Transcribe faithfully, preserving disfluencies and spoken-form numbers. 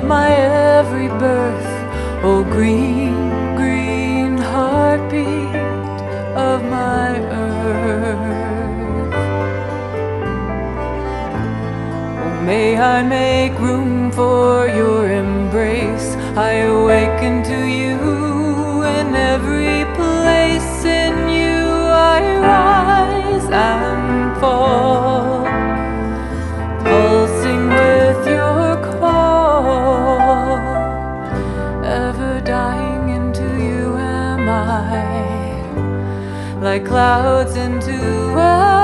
my every birth. Oh, green, green heartbeat of my earth. Oh, may I make room for your embrace. I awaken to you in every place. In you I rise and fall, pulsing with your call. Ever dying into you am I, like clouds into a